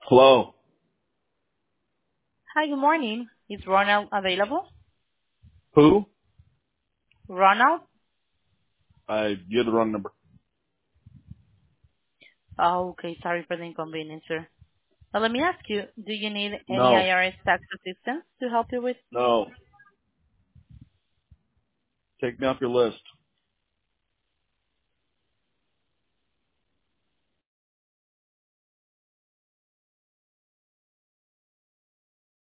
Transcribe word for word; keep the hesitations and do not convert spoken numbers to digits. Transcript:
Hello. Hi, good morning. Is Ronald available? Who? Ronald? I you're the wrong number. Oh, okay. Sorry for the inconvenience, sir. Well, let me ask you, do you need any No. I R S tax assistance to help you with? No. Take me off your list.